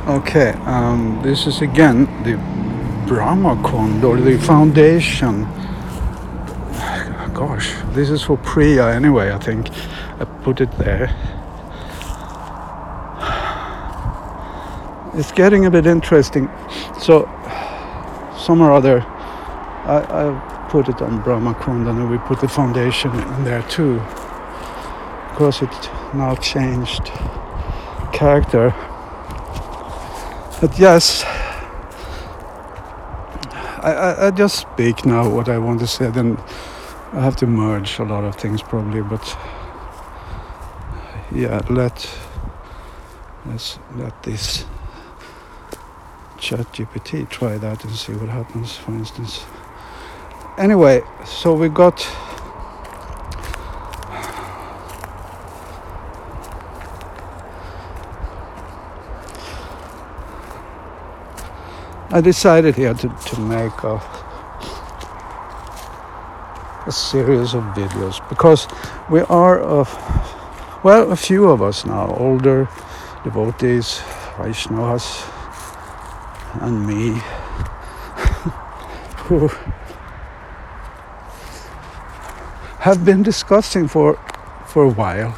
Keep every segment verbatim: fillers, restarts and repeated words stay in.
Okay, um, this is again the Brahmakund or the foundation. Gosh, this is for Priya anyway, I think. I put it there. It's getting a bit interesting. So, some or other, I, I put it on Brahmakund and then we put the foundation in there too. Because it now changed character. But yes, I, I, I just speak now what I want to say. Then I have to merge a lot of things probably. But yeah, let let's let this ChatGPT try that and see what happens. For instance. Anyway, so we got. I decided here to, to make a, a series of videos because we are, uh, well, a few of us now, older devotees, Vaishnavas, and me, who have been discussing for, for a while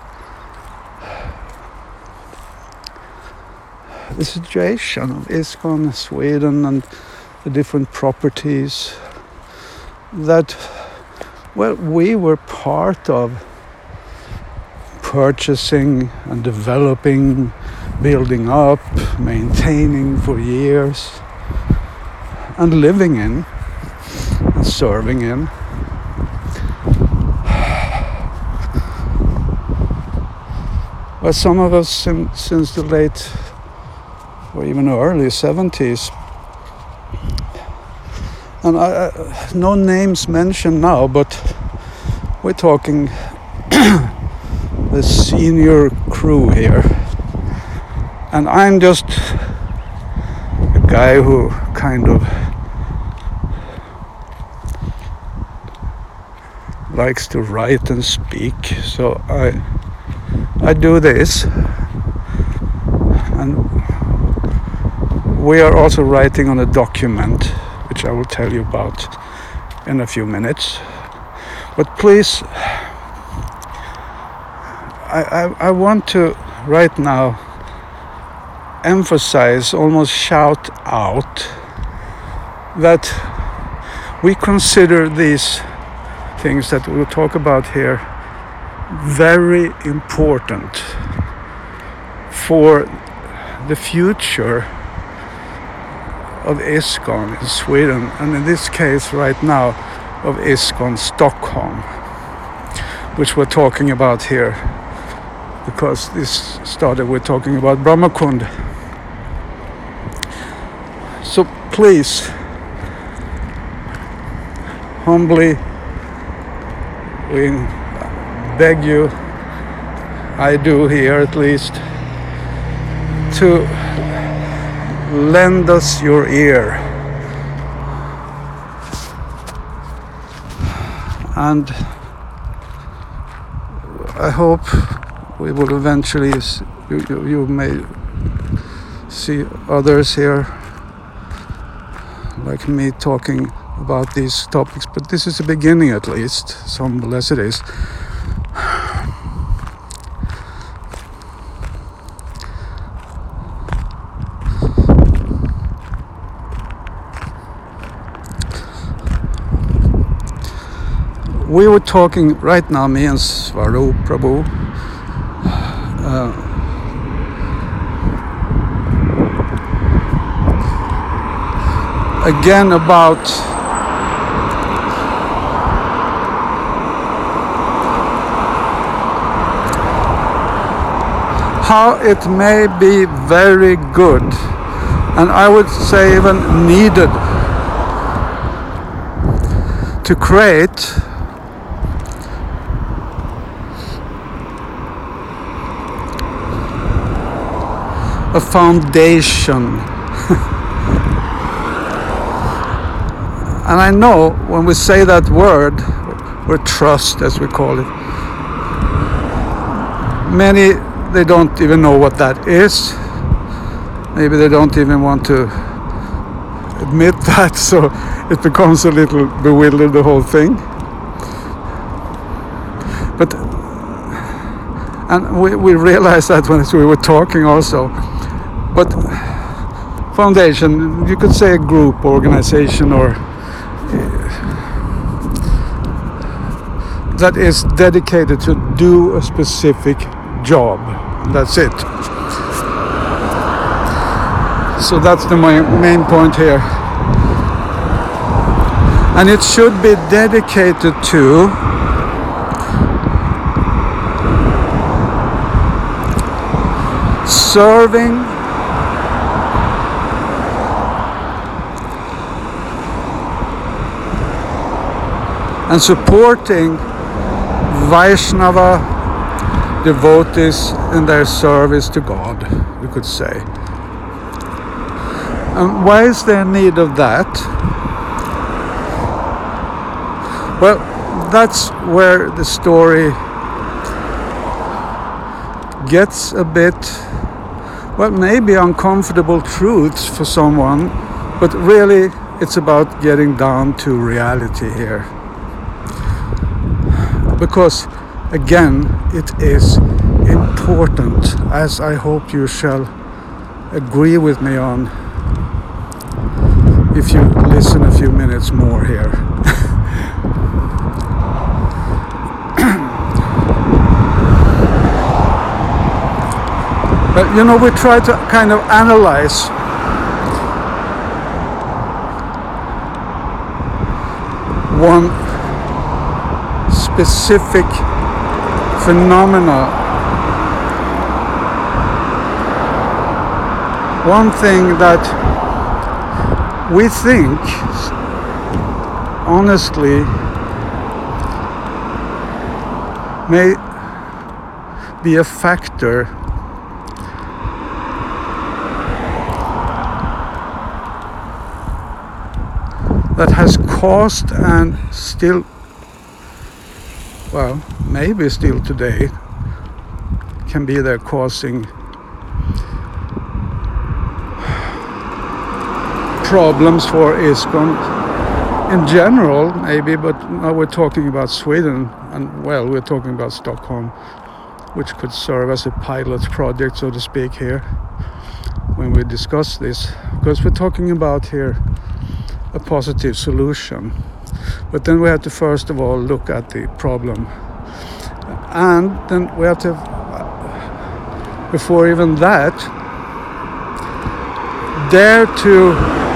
the situation of ISKCON Sweden and the different properties that, well, we were part of purchasing and developing, building up, maintaining for years, and living in and serving in. Well, some of us since, since the late or even early seventies. And I, I, no names mentioned now, but we're talking the senior crew here. And I'm just a guy who kind of likes to write and speak. So I, I do this. And we are also writing on a document, which I will tell you about in a few minutes. But please, I, I, I want to right now emphasize, almost shout out, that we consider these things that we'll talk about here very important for the future of ISKCON in Sweden, and in this case right now of ISKCON Stockholm, which we're talking about here because this started with talking about Brahmakund. So please, humbly, we beg you, I do here at least, to lend us your ear. And I hope we will eventually, you, you, you may see others here like me talking about these topics, but this is the beginning at least, so humble as it is. We were talking right now, me and Swarup Prabhu, uh, again about how it may be very good, and I would say even needed, to create a foundation. And I know when we say that word, or trust as we call it, many, they don't even know what that is. maybe they don't even want to admit that, so it becomes a little bewildered, the whole thing. But and we, we realized that when we were talking also. But foundation, you could say a group, organization, or that is dedicated to do a specific job. That's it. So that's the main, main point here. And it should be dedicated to serving and supporting Vaishnava devotees in their service to God, you could say. And why is there need of that? Well, that's where the story gets a bit, well, maybe uncomfortable truths for someone, but really it's about getting down to reality here. Because again, it is important, as I hope you shall agree with me on if you listen a few minutes more here. But you know, we try to kind of analyze one specific phenomena. One thing that we think, honestly, may be a factor that has caused and still, well, maybe still today, can be there causing problems for ISKCON in general, maybe, but now we're talking about Sweden, and well, we're talking about Stockholm, which could serve as a pilot project, so to speak, here when we discuss this, because we're talking about here a positive solution. But then we have to first of all look at the problem, and then we have to, before even that, dare to,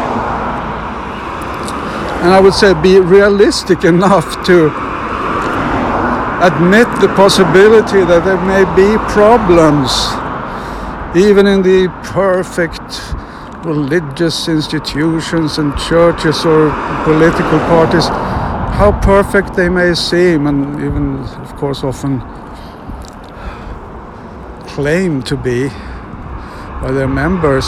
and I would say be realistic enough to admit the possibility that there may be problems even in the perfect religious institutions and churches or political parties, how perfect they may seem, and even of course often claim to be by their members.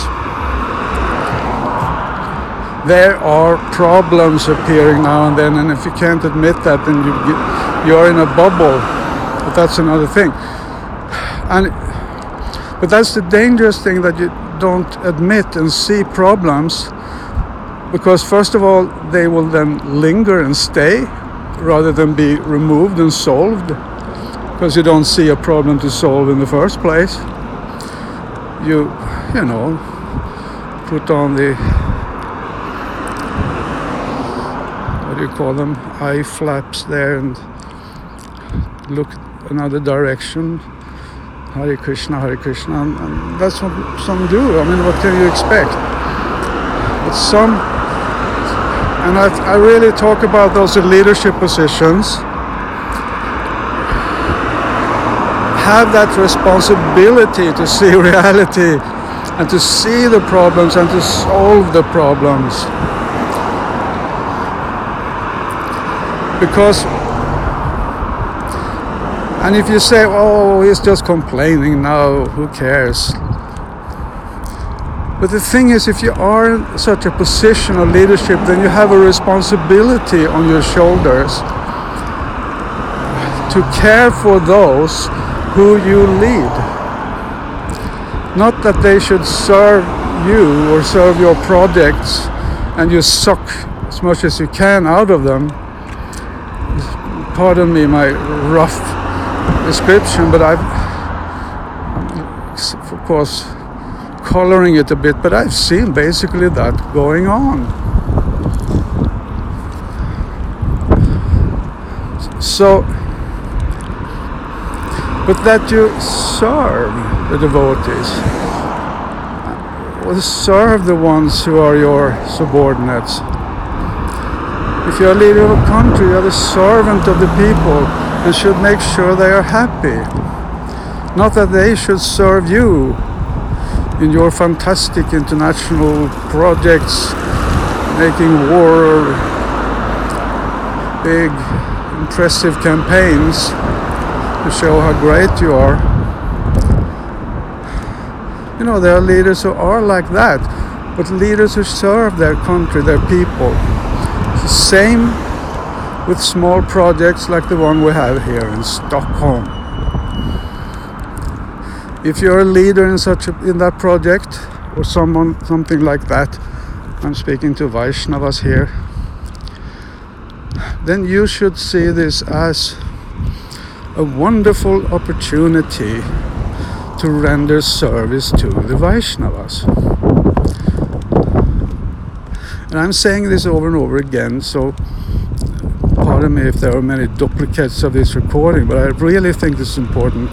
There are problems appearing now and then, and if you can't admit that, then you you're in a bubble. But that's another thing. And but that's the dangerous thing, that you don't admit and see problems, because first of all they will then linger and stay rather than be removed and solved, because you don't see a problem to solve in the first place. You you know put on the, what do you call them, eye flaps there and look another direction. Hare Krishna, Hare Krishna, and, and that's what some do. I mean, what can you expect? But some, and I, I really talk about those in leadership positions, have that responsibility to see reality and to see the problems and to solve the problems. Because, and if you say, oh, he's just complaining now, who cares? But the thing is, if you are in such a position of leadership, then you have a responsibility on your shoulders to care for those who you lead. Not that they should serve you or serve your projects, and you suck as much as you can out of them. Pardon me my rough description, but I've, of course, coloring it a bit, but I've seen basically that going on. So, but that you serve the devotees, or serve the ones who are your subordinates. If you're a leader of a country, you're the servant of the people and should make sure they are happy. Not that they should serve you in your fantastic international projects, making war or big, impressive campaigns to show how great you are. You know, there are leaders who are like that, but leaders who serve their country, their people. Same with small projects like the one we have here in Stockholm. If you're a leader in such a, in that project, or someone something like that, I'm speaking to Vaishnavas here, then you should see this as a wonderful opportunity to render service to the Vaishnavas. And I'm saying this over and over again, so pardon me if there are many duplicates of this recording, but I really think this is important.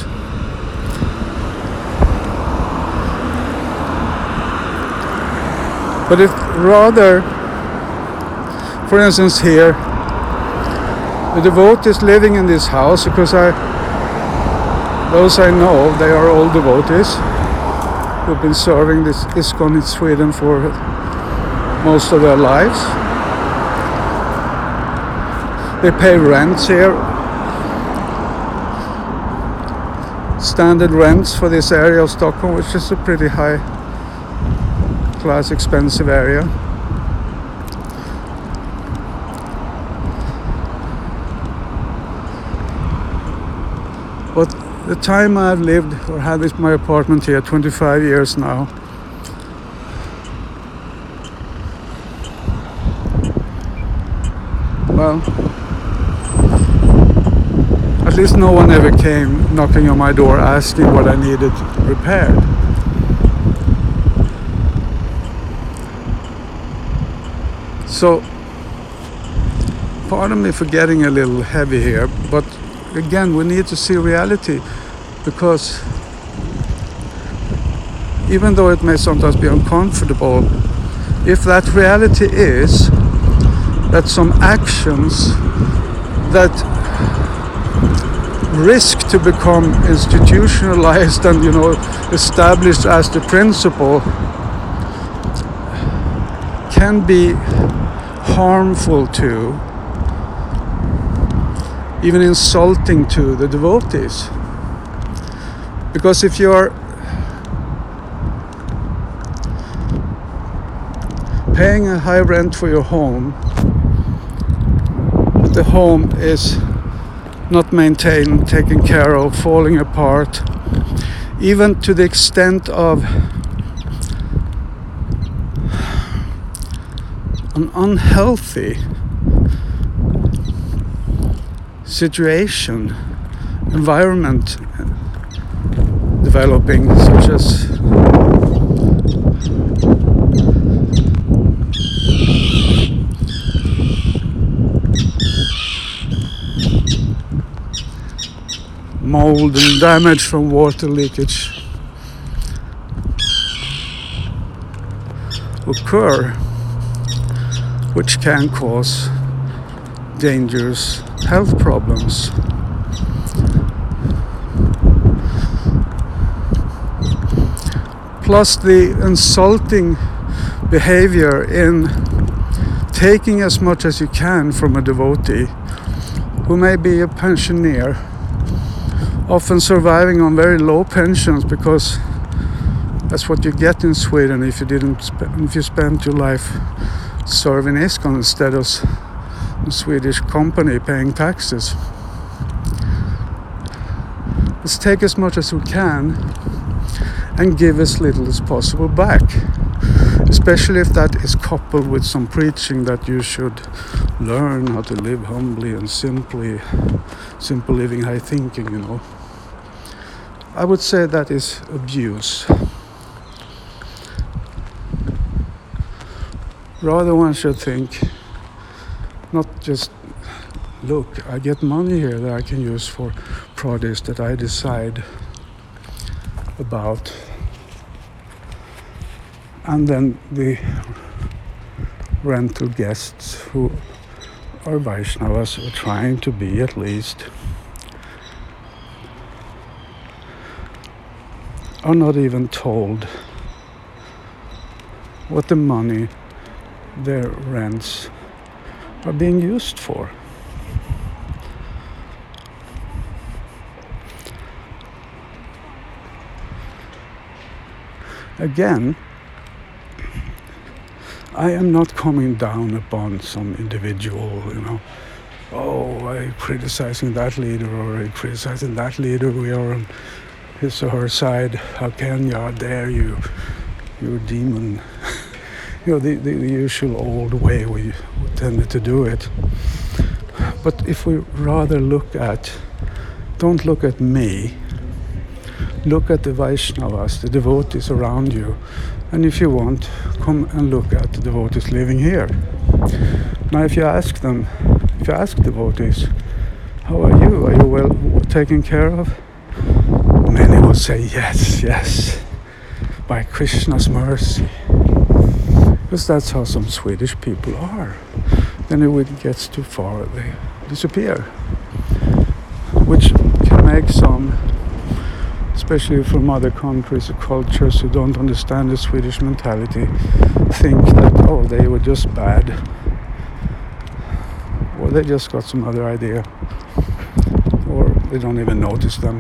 But if rather, for instance here, the devotees living in this house, because I, those I know, they are all devotees who've been serving this ISKCON in Sweden for most of their lives. They pay rents here, standard rents for this area of Stockholm, which is a pretty high class, expensive area. But the time I've lived or had this my apartment here, twenty-five years now, well, at least no one ever came knocking on my door asking what I needed repaired. So, pardon me for getting a little heavy here, but again, we need to see reality, because even though it may sometimes be uncomfortable, if that reality is that some actions that risk to become institutionalized and, you know, established as the principle can be harmful to, even insulting to the devotees. Because if you're paying a high rent for your home, but the home is not maintained, taken care of, falling apart, even to the extent of an unhealthy situation, environment developing, such as mold and damage from water leakage occur, which can cause dangerous health problems. Plus the insulting behavior in taking as much as you can from a devotee who may be a pensioner, often surviving on very low pensions, because that's what you get in Sweden if you didn't sp- if you spent your life serving ISKCON instead of a Swedish company paying taxes. Let's take as much as we can and give as little as possible back. especially if that is coupled with some preaching that you should learn how to live humbly and simply, simple living, high thinking, you know. I would say that is abuse. Rather, one should think, not just, look, I get money here that I can use for projects that I decide about. And then the rental guests who are Vaishnavas, or trying to be at least, are not even told what the money their rents are being used for. Again, I am not coming down upon some individual, you know, oh, I'm criticizing that leader or I'm criticizing that leader, we are on his or her side, how can you, how dare you, you're a demon. You know, the, the, the usual old way we tended to do it. But if we rather look at, don't look at me, look at the Vaishnavas, the devotees around you, and if you want, come and look at the devotees living here. Now if you ask them, if you ask devotees, how are you? Are you well taken care of? Many will say yes, yes, by Krishna's mercy. Because that's how some Swedish people are. Then if it gets too far, they disappear. Which can make some, especially from other countries or cultures who don't understand the Swedish mentality, think that, oh, they were just bad. Or they just got some other idea. Or they don't even notice them.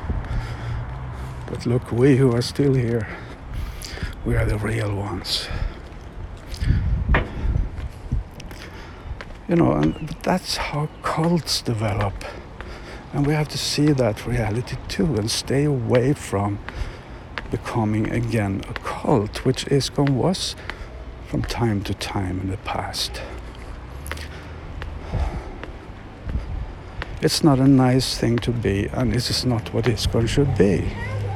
But look, we who are still here, we are the real ones. You know, and that's how cults develop. And we have to see that reality too and stay away from becoming again a cult, which ISKCON was from time to time in the past. It's not a nice thing to be, and this is not what ISKCON should be.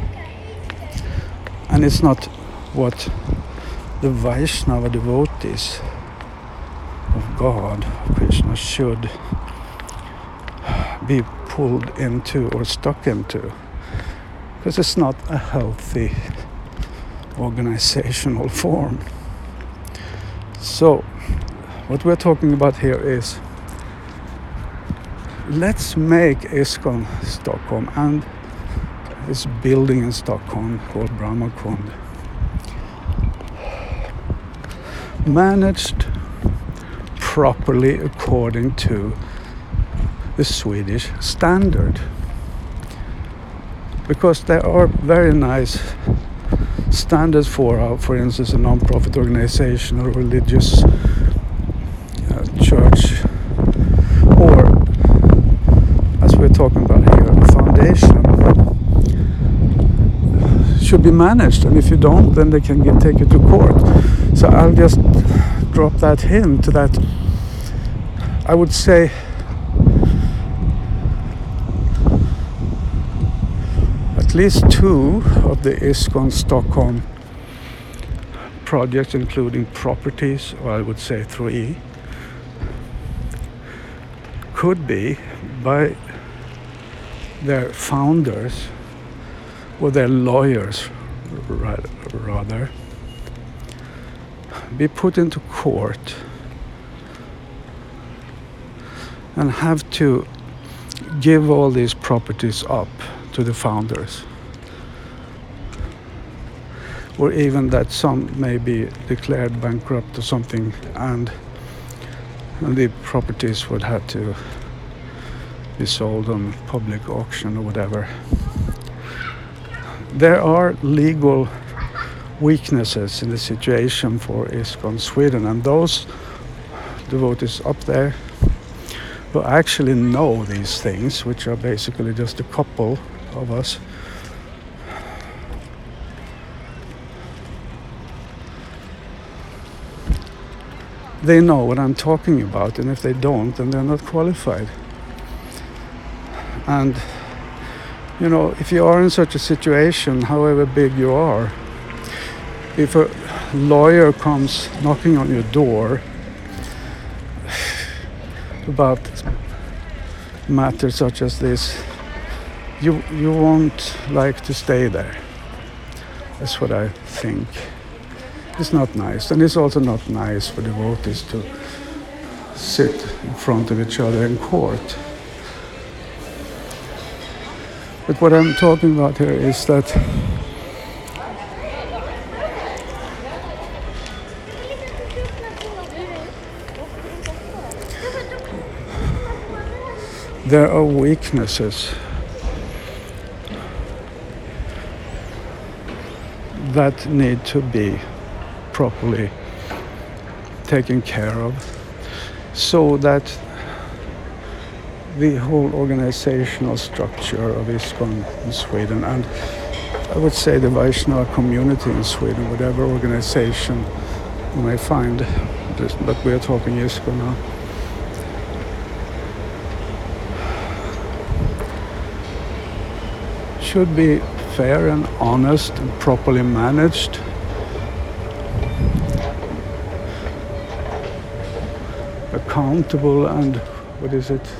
And it's not what the Vaishnava devotees of God, of Krishna, should be pulled into or stuck into, because it's not a healthy organizational form. So what we're talking about here is, let's make ISKCON Stockholm and this building in Stockholm called Brahmakund managed properly according to the Swedish standard, because there are very nice standards for, uh, for instance, a non-profit organization or religious uh, church, or as we're talking about here, a foundation should be managed, and if you don't, then they can get, take you to court. So I'll just drop that hint that I would say at least two of the ISKCON Stockholm projects, including properties, or I would say three, could be by their founders or their lawyers rather be put into court and have to give all these properties up to the founders, or even that some may be declared bankrupt or something, and, and the properties would have to be sold on public auction or whatever. There are legal weaknesses in the situation for ISKCON Sweden, and those devotees up there who actually know these things, which are basically just a couple of us, they know what I'm talking about, and if they don't, then they're not qualified. And you know, if you are in such a situation, however big you are, if a lawyer comes knocking on your door about matters such as this, you you won't like to stay there. That's what I think. It's not nice, and it's also not nice for devotees to sit in front of each other in court. But what I'm talking about here is that there are weaknesses that need to be properly taken care of, so that the whole organizational structure of ISKCON in Sweden, and I would say the Vaishnava community in Sweden, whatever organization you may find, but we are talking ISKCON now, should be fair and honest and properly managed. Accountable and, what is it?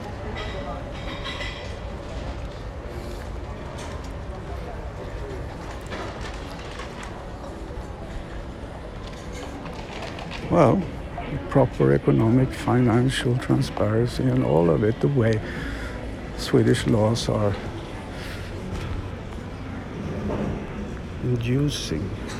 Well, proper economic, financial transparency and all of it, the way Swedish laws are inducing.